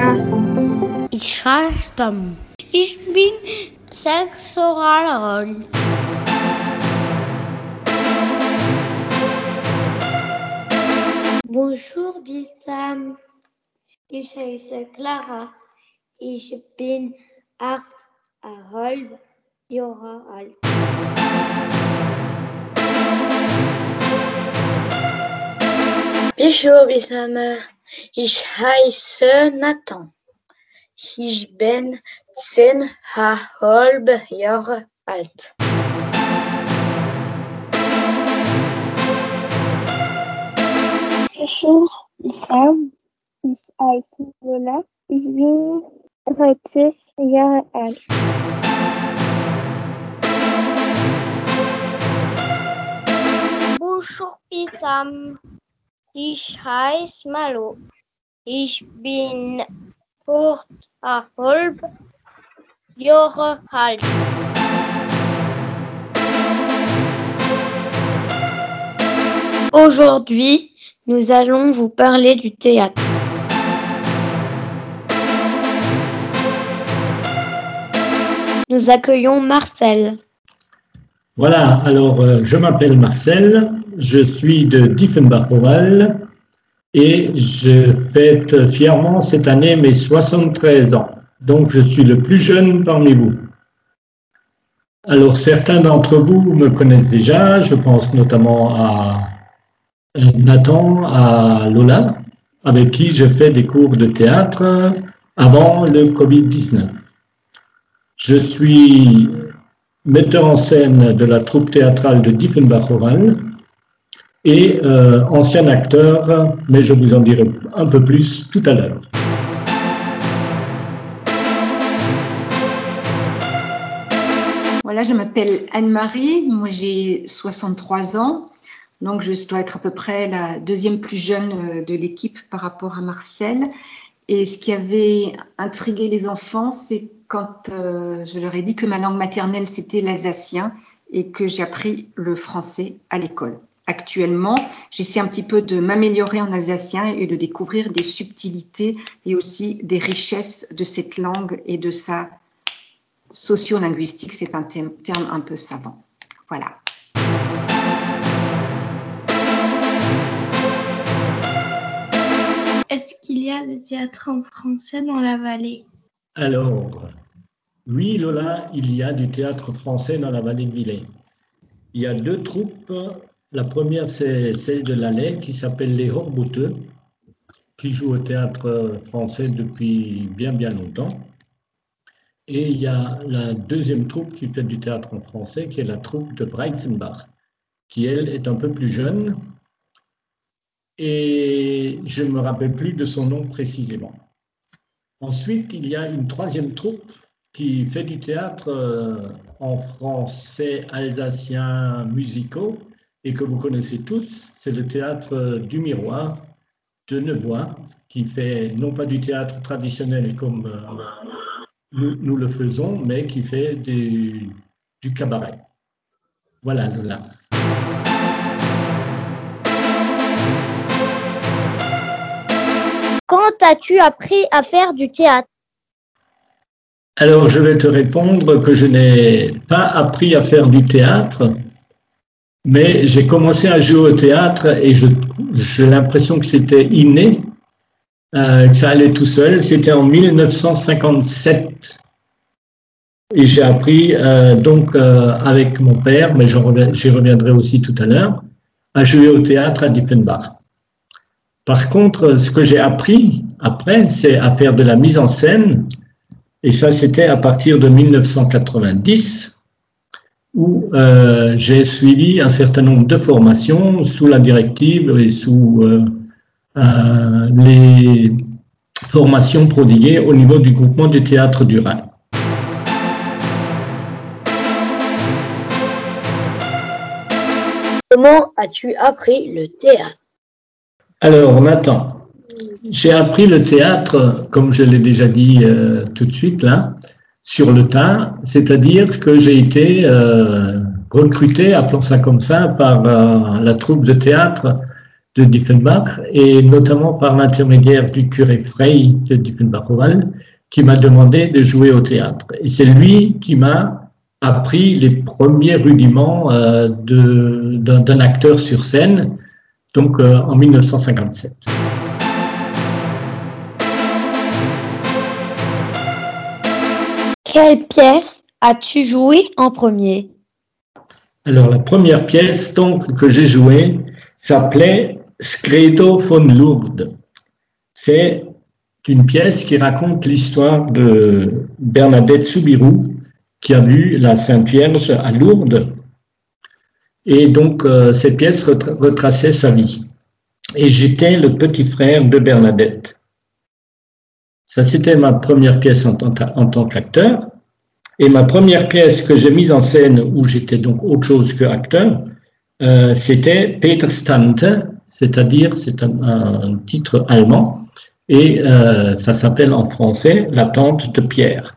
Ich heiße Tom. Ich bin 6 Jahre alt. Bonjour Bissam. Ich heiße Clara. Ich bin 8,5 Jahre alt. Bonjour Bissam. Ich heiße Nathan. Ich bin 10,5 Jahre alt. Bonjour Bissam. Ich heiße Lola. Ich bin 13 Jahre alt. Bonjour Bissam. Ich heiße Malo. Ich bin 8,5 Jahre alt. Aujourd'hui, nous allons vous parler du théâtre. Nous accueillons Marcel. Voilà, alors je m'appelle Marcel, je suis de Diefenbach-Oral et je fête fièrement cette année mes 73 ans. Donc je suis le plus jeune parmi vous. Alors certains d'entre vous me connaissent déjà, je pense notamment à Nathan, à Lola, avec qui je fais des cours de théâtre avant le Covid-19. Je suis metteur en scène de la troupe théâtrale de Diefenbach-Oral et ancien acteur, mais je vous en dirai un peu plus tout à l'heure. Voilà, je m'appelle Anne-Marie, moi j'ai 63 ans, donc je dois être à peu près la deuxième plus jeune de l'équipe par rapport à Marcel. Et ce qui avait intrigué les enfants, c'est quand je leur ai dit que ma langue maternelle c'était l'alsacien et que j'ai appris le français à l'école. Actuellement, j'essaie un petit peu de m'améliorer en alsacien et de découvrir des subtilités et aussi des richesses de cette langue et de sa sociolinguistique. C'est un terme un peu savant. Voilà. Est-ce qu'il y a des théâtres en français dans la vallée? Alors, oui Lola, il y a du théâtre français dans la vallée de Villers. Il y a 2 troupes. La première, c'est celle de l'Alais qui s'appelle les Horbouteux, qui joue au théâtre français depuis bien longtemps. Et il y a la deuxième troupe qui fait du théâtre en français, qui est la troupe de Breitenbach, qui elle est un peu plus jeune. Et je ne me rappelle plus de son nom précisément. Ensuite, il y a une 3e troupe qui fait du théâtre en français alsacien musicaux et que vous connaissez tous, c'est le théâtre du Miroir de Neubois, qui fait non pas du théâtre traditionnel comme nous le faisons, mais qui fait du cabaret. Voilà, Lola. Quand as-tu appris à faire du théâtre? Alors, je vais te répondre que je n'ai pas appris à faire du théâtre, mais j'ai commencé à jouer au théâtre et j'ai l'impression que c'était inné, que ça allait tout seul. C'était en 1957 et j'ai appris avec mon père, mais j'y reviendrai aussi tout à l'heure, à jouer au théâtre à Diefenbach. Par contre, ce que j'ai appris après, c'est à faire de la mise en scène. Et ça, c'était à partir de 1990, où j'ai suivi un certain nombre de formations sous la directive et sous les formations prodiguées au niveau du groupement du théâtre du Rhin. Comment as-tu appris le théâtre? Alors, Nathan, j'ai appris le théâtre, comme je l'ai déjà dit tout de suite là, sur le tas, c'est-à-dire que j'ai été recruté, appelons ça comme ça, par la troupe de théâtre de Dieffenbach, et notamment par l'intermédiaire du curé Frey de Dieffenbach-Oval, qui m'a demandé de jouer au théâtre. Et c'est lui qui m'a appris les premiers rudiments d'un acteur sur scène, donc en 1957. Quelle pièce as-tu joué en premier? Alors, la première pièce donc, que j'ai jouée s'appelait Scredo von Lourdes. C'est une pièce qui raconte l'histoire de Bernadette Soubirous, qui a vu la Sainte Vierge à Lourdes. Et donc, cette pièce retraçait sa vie. Et j'étais le petit frère de Bernadette. Ça, c'était ma première pièce en tant qu'acteur. Et ma première pièce que j'ai mise en scène, où j'étais donc autre chose que acteur, c'était Peters Tante, c'est-à-dire c'est un titre allemand, et ça s'appelle en français La tante de Pierre.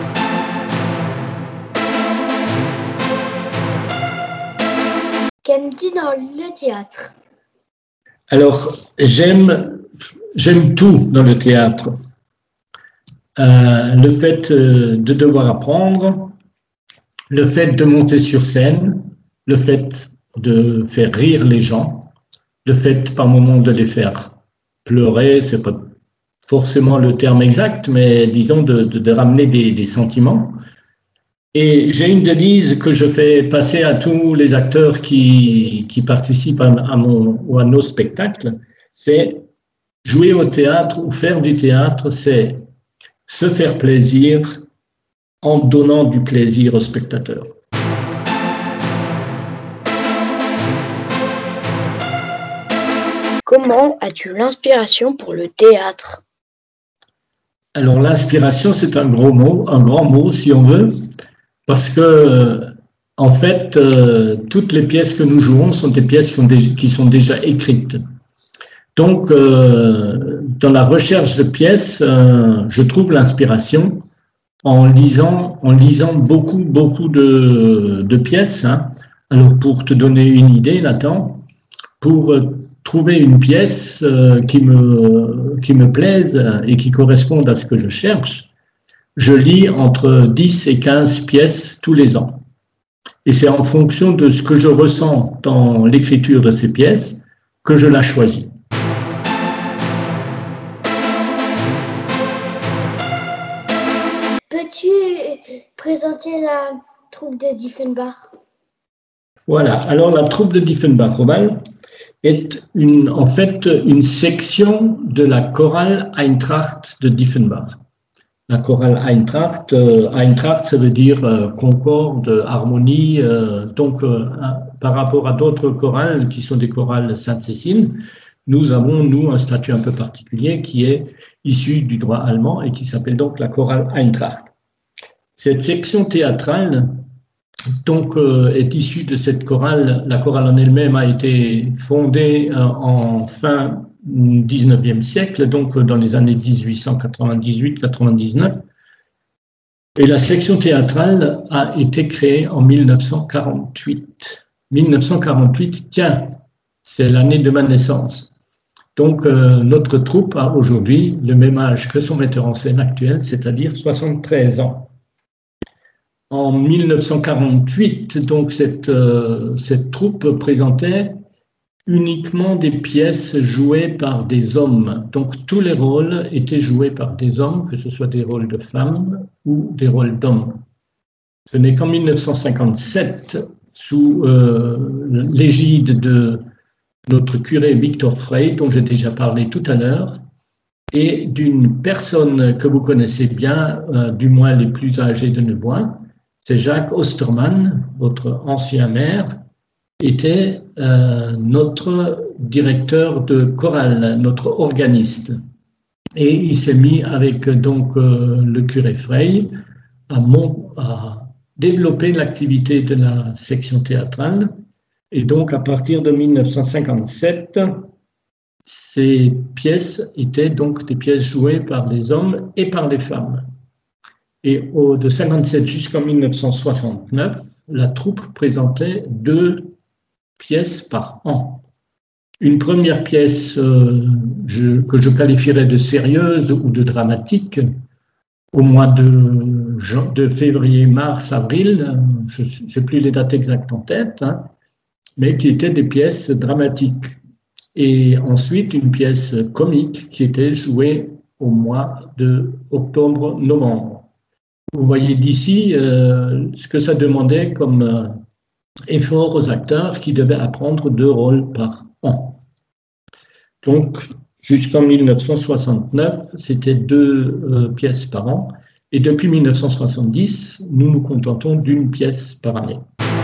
Qu'aimes-tu dans le théâtre? Alors, j'aime tout dans le théâtre. Le fait de devoir apprendre, le fait de monter sur scène, le fait de faire rire les gens, le fait par moments de les faire pleurer, c'est pas forcément le terme exact, mais disons de ramener des sentiments. Et j'ai une devise que je fais passer à tous les acteurs qui participent à nos spectacles, c'est jouer au théâtre ou faire du théâtre, c'est se faire plaisir en donnant du plaisir aux spectateurs. Comment as-tu l'inspiration pour le théâtre? Alors l'inspiration, c'est un grand mot si on veut, parce que en fait, toutes les pièces que nous jouons sont des pièces qui sont déjà écrites. Donc, dans la recherche de pièces, je trouve l'inspiration en lisant beaucoup de pièces. Hein. Alors, pour te donner une idée, Nathan, pour trouver une pièce qui me plaise et qui corresponde à ce que je cherche, je lis entre 10 et 15 pièces tous les ans. Et c'est en fonction de ce que je ressens dans l'écriture de ces pièces que je la choisis. Peux-tu présenter la troupe de Dieffenbach? Voilà, alors la troupe de Dieffenbach-Oval est en fait une section de la chorale Eintracht de Dieffenbach. La chorale Eintracht, Eintracht ça veut dire concorde, harmonie, donc par rapport à d'autres chorales qui sont des chorales Sainte-Cécile, nous avons, un statut un peu particulier qui est issu du droit allemand et qui s'appelle donc la chorale Eintracht. Cette section théâtrale donc, est issue de cette chorale. La chorale en elle-même a été fondée en fin 19e siècle, donc dans les années 1898-99. Et la section théâtrale a été créée en 1948. 1948, tiens, c'est l'année de ma naissance. Donc, notre troupe a aujourd'hui le même âge que son metteur en scène actuel, c'est-à-dire 73 ans. En 1948, donc cette troupe présentait uniquement des pièces jouées par des hommes. Donc tous les rôles étaient joués par des hommes, que ce soit des rôles de femmes ou des rôles d'hommes. Ce n'est qu'en 1957, sous l'égide de notre curé Victor Frey, dont j'ai déjà parlé tout à l'heure, et d'une personne que vous connaissez bien, du moins les plus âgés de Neubois, c'est Jacques Ostermann, votre ancien maire, était notre directeur de chorale, notre organiste. Et il s'est mis avec donc le curé Frey à développer l'activité de la section théâtrale. Et donc à partir de 1957, ces pièces étaient donc des pièces jouées par les hommes et par les femmes. Et de 1957 jusqu'en 1969, la troupe présentait 2 pièces par an. Une première pièce que je qualifierais de sérieuse ou de dramatique, au mois de février, mars, avril, je n'ai plus les dates exactes en tête, hein, mais qui étaient des pièces dramatiques. Et ensuite, une pièce comique qui était jouée au mois de octobre-novembre. Vous voyez d'ici ce que ça demandait comme effort aux acteurs qui devaient apprendre 2 rôles par an. Donc, jusqu'en 1969, c'était 2 pièces par an. Et depuis 1970, nous nous contentons d'1 pièce par année.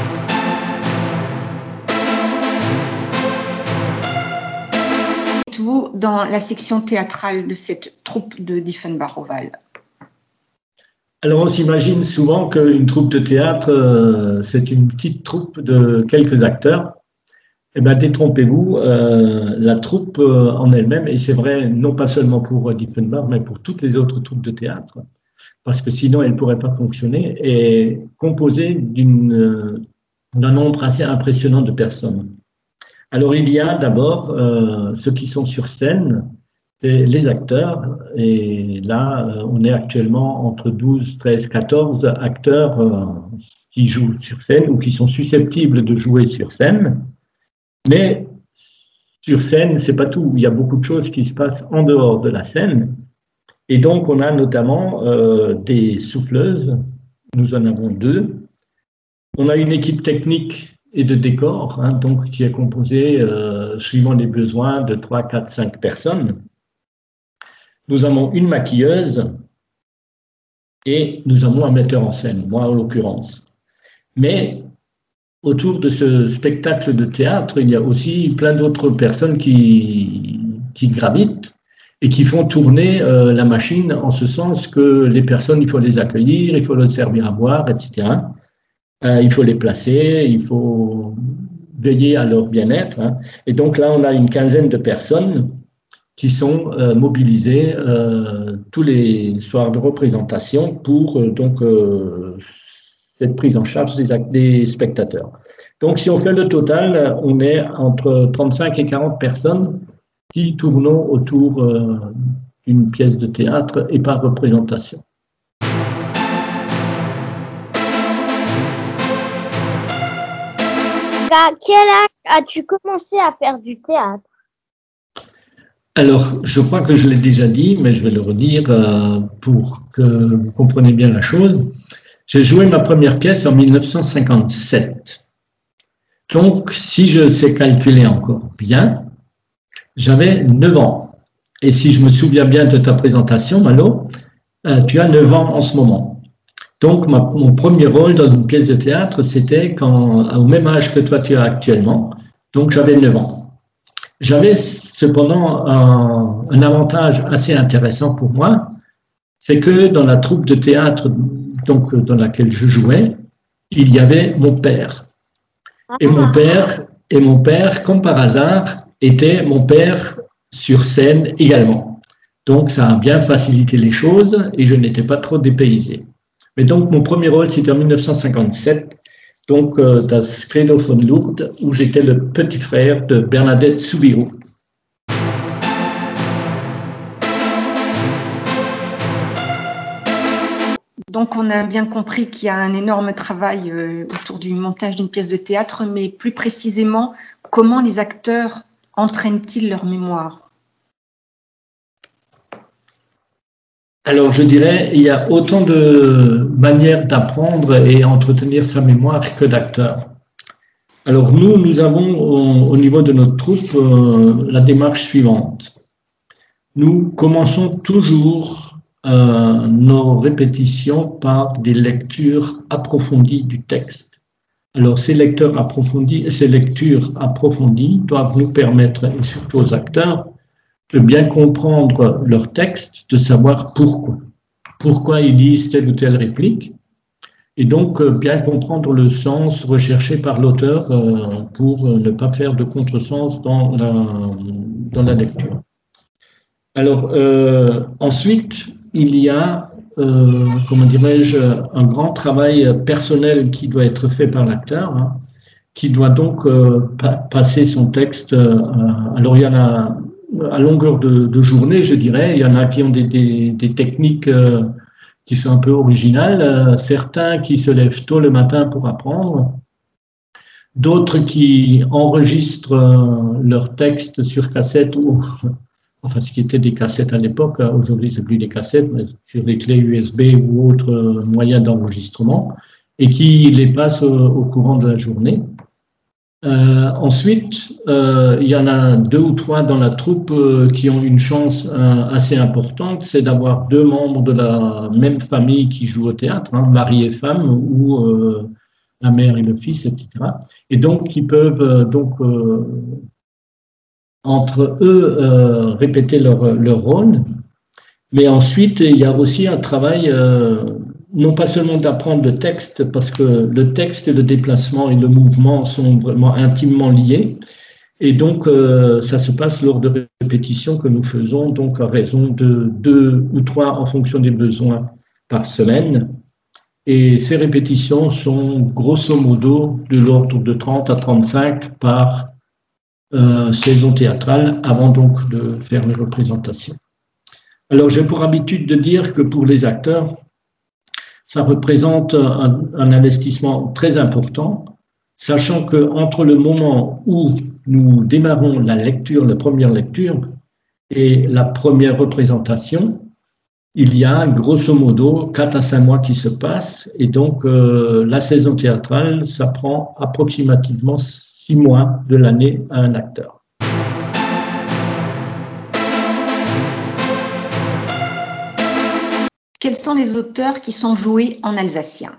Êtes-vous dans la section théâtrale de cette troupe de Diefenbach-Oval? Alors, on s'imagine souvent qu'une troupe de théâtre, c'est une petite troupe de quelques acteurs. Eh bien, détrompez-vous, la troupe en elle-même, et c'est vrai non pas seulement pour Diefenbach, mais pour toutes les autres troupes de théâtre, parce que sinon elle ne pourrait pas fonctionner, est composée d'un nombre assez impressionnant de personnes. Alors, il y a d'abord ceux qui sont sur scène, c'est les acteurs, et là, on est actuellement entre 12, 13, 14 acteurs qui jouent sur scène ou qui sont susceptibles de jouer sur scène. Mais sur scène, c'est pas tout. Il y a beaucoup de choses qui se passent en dehors de la scène. Et donc, on a notamment des souffleuses. Nous en avons 2. On a une équipe technique et de décor, hein, donc qui est composée, suivant les besoins, de 3, 4, 5 personnes. Nous avons une maquilleuse et nous avons un metteur en scène, moi en l'occurrence. Mais autour de ce spectacle de théâtre, il y a aussi plein d'autres personnes qui gravitent et qui font tourner la machine, en ce sens que les personnes, il faut les accueillir, il faut leur servir à boire, etc. Il faut les placer, il faut veiller à leur bien-être, hein. Et donc là, on a une quinzaine de personnes qui sont mobilisées tous les soirs de représentation pour cette prise en charge des spectateurs. Donc, si on fait le total, on est entre 35 et 40 personnes qui tournent autour d'une pièce de théâtre et par représentation. À quel âge as-tu commencé à faire du théâtre? Alors, je crois que je l'ai déjà dit, mais je vais le redire pour que vous compreniez bien la chose. J'ai joué ma première pièce en 1957. Donc, si je sais calculer encore bien, j'avais 9 ans. Et si je me souviens bien de ta présentation, Malo, tu as 9 ans en ce moment. Donc, mon premier rôle dans une pièce de théâtre, c'était au même âge que toi tu as actuellement. Donc, j'avais 9 ans. J'avais cependant un avantage assez intéressant pour moi, c'est que dans la troupe de théâtre donc, dans laquelle je jouais, il y avait mon père. Et mon père, comme par hasard, était mon père sur scène également. Donc, ça a bien facilité les choses et je n'étais pas trop dépaysé. Mais donc, mon premier rôle, c'était en 1957, donc Das Credo von Lourdes, où j'étais le petit frère de Bernadette Soubirous. Donc, on a bien compris qu'il y a un énorme travail autour du montage d'une pièce de théâtre, mais plus précisément, comment les acteurs entraînent-ils leur mémoire? Alors, je dirais, il y a autant de manières d'apprendre et entretenir sa mémoire que d'acteurs. Alors, nous avons au niveau de notre troupe la démarche suivante. Nous commençons toujours nos répétitions par des lectures approfondies du texte. Alors, ces lectures approfondies doivent nous permettre, et surtout aux acteurs, de bien comprendre leur texte, de savoir pourquoi ils disent telle ou telle réplique, et donc bien comprendre le sens recherché par l'auteur pour ne pas faire de contresens dans la lecture. Alors, ensuite, il y a, comment dirais-je, un grand travail personnel qui doit être fait par l'acteur, hein, qui doit donc passer son texte. Alors il y en a à longueur de journée, je dirais. Il y en a qui ont des techniques qui sont un peu originales. Certains qui se lèvent tôt le matin pour apprendre. D'autres qui enregistrent leur texte sur cassette ou enfin ce qui était des cassettes à l'époque. Aujourd'hui c'est plus des cassettes, mais sur des clés USB ou autres moyens d'enregistrement, et qui les passent au courant de la journée. Ensuite, il y en a 2 ou 3 dans la troupe qui ont une chance assez importante, c'est d'avoir 2 membres de la même famille qui jouent au théâtre, mari et femme, ou la mère et le fils, etc. Et donc, qui peuvent entre eux répéter leur rôle. Mais ensuite, il y a aussi un travail non pas seulement d'apprendre le texte, parce que le texte et le déplacement et le mouvement sont vraiment intimement liés. Et donc, ça se passe lors de répétitions que nous faisons, donc à raison de 2 ou 3 en fonction des besoins par semaine. Et ces répétitions sont grosso modo de l'ordre de 30 à 35 par saison théâtrale, avant donc de faire les représentations. Alors, j'ai pour habitude de dire que pour les acteurs, ça représente un investissement très important, sachant qu'entre le moment où nous démarrons la première lecture, et la première représentation, il y a grosso modo 4 à 5 mois qui se passent, et donc la saison théâtrale, ça prend approximativement 6 mois de l'année à un acteur. Quels sont les auteurs qui sont joués en alsacien?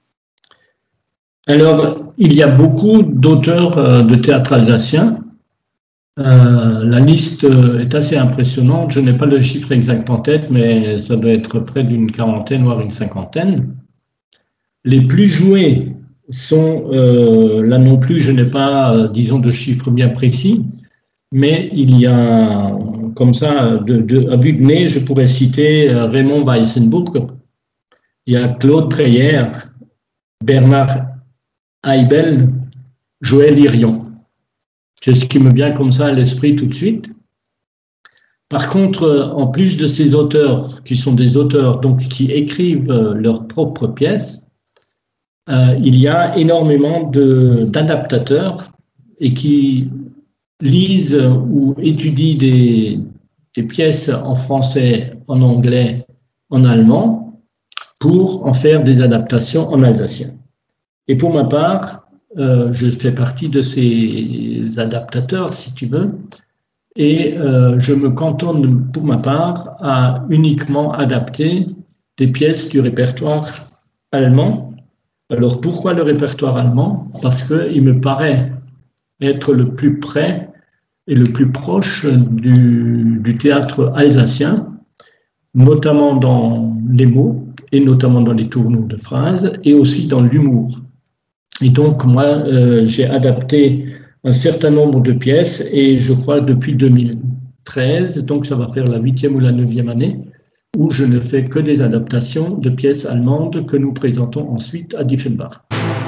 Alors, il y a beaucoup d'auteurs de théâtre alsacien. La liste est assez impressionnante. Je n'ai pas le chiffre exact en tête, mais ça doit être près d'une 40aine, voire une 50aine. Les plus joués sont, là non plus, je n'ai pas, disons, de chiffres bien précis, mais il y a, comme ça, à vue de nez, je pourrais citer Raymond Weissenburg, il y a Claude Dreyer, Bernard Heibel, Joël Irion. C'est ce qui me vient comme ça à l'esprit tout de suite. Par contre, en plus de ces auteurs, qui sont des auteurs donc, qui écrivent leurs propres pièces, il y a énormément d'adaptateurs et qui lisent ou étudient des pièces en français, en anglais, en allemand, pour en faire des adaptations en alsacien. Et pour ma part, je fais partie de ces adaptateurs, si tu veux, et je me cantonne pour ma part à uniquement adapter des pièces du répertoire allemand. Alors pourquoi le répertoire allemand? Parce qu'il me paraît être le plus près et le plus proche du théâtre alsacien, notamment dans les mots et notamment dans les tournures de phrases et aussi dans l'humour. Et donc moi j'ai adapté un certain nombre de pièces et je crois depuis 2013, donc ça va faire la 8e ou la 9e année, où je ne fais que des adaptations de pièces allemandes que nous présentons ensuite à Dieffenbach.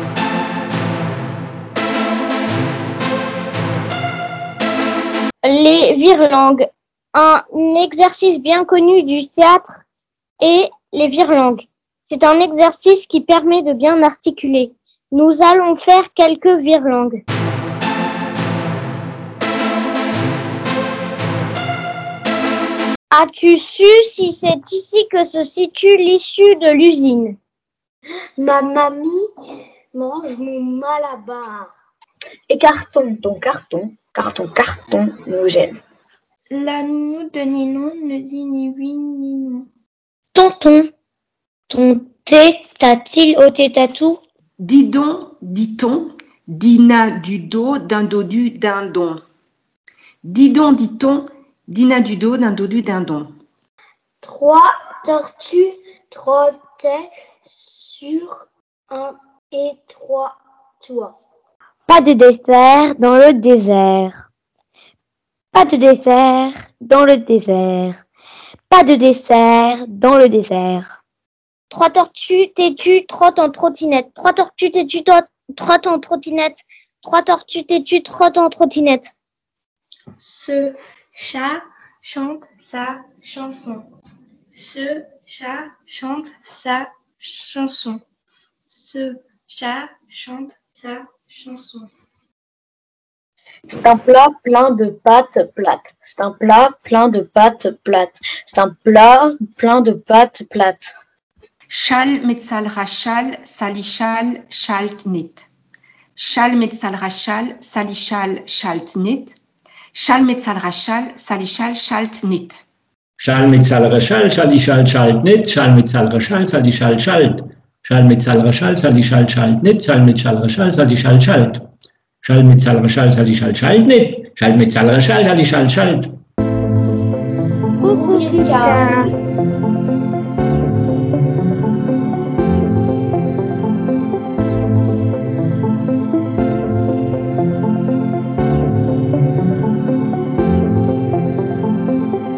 Les virelangues, un exercice bien connu du théâtre est les virelangues. C'est un exercice qui permet de bien articuler. Nous allons faire quelques virelangues. As-tu su si c'est ici que se situe l'issue de l'usine? Ma mamie mange mon malabar. Écartons ton carton, car ton carton nous gêne. La nounou de Ninon ne dit ni oui ni non. Tonton, ton thé t'a-t-il ôté tatou? Dis donc, dit-on, Dina du dos d'un dodu dindon. Dis donc, dit-on, Dina du dos d'un dodu dindon. 3 tortues trottaient sur un étroit toit. Pas de dessert dans le désert. Pas de dessert dans le désert. Pas de dessert dans le désert. 3 tortues têtues trottent en trottinette. 3 tortues têtues trottent en trottinette. 3 tortues têtues trottent en trottinette. Ce chat chante sa chanson. Ce chat chante sa chanson. Ce chat chante sa chanson. C'est un plat plein de pâtes plates. C'est un plat plein de pâtes plates. C'est un plat plein de pâtes plates. Schall mit Salrachal, Salichal, schalt nit. Schall mit Salrachal, Salichal, schalt nit. Schall mit Salrachal, Salichal, schalt nit. Schall mit Salrachal, Salichal, schalt nit. Schall mit Salrachal, Salichal, schalt. Schall mit Salrachal, Salichal, schalt nit. Schall mit Salrachal, Salichal, schalt. Schall mit Salrachal, Salichal, schalt nit. Schall mit Salrachal, Salichal, schalt. Coucou Lucas.